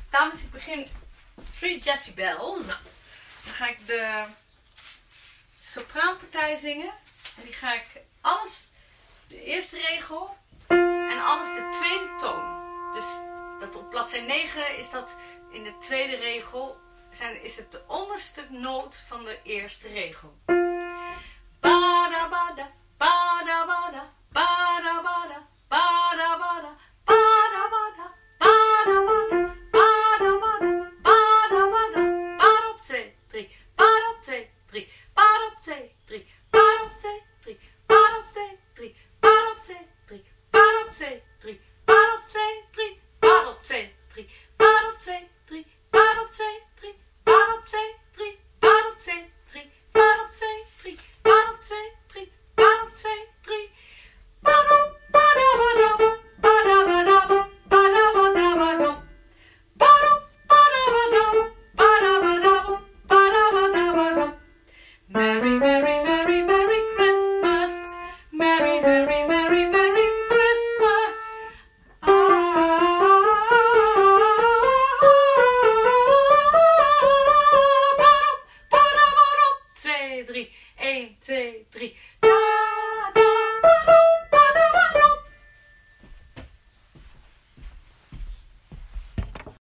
Dames, ik begin Three Jessie Bells. Dan ga ik de sopraanpartij zingen. En die ga ik alles, de eerste regel en alles de tweede toon. Dus dat op bladzijde 9 is dat in de tweede regel, is het de onderste noot van de eerste regel. Bada bada, bada bada.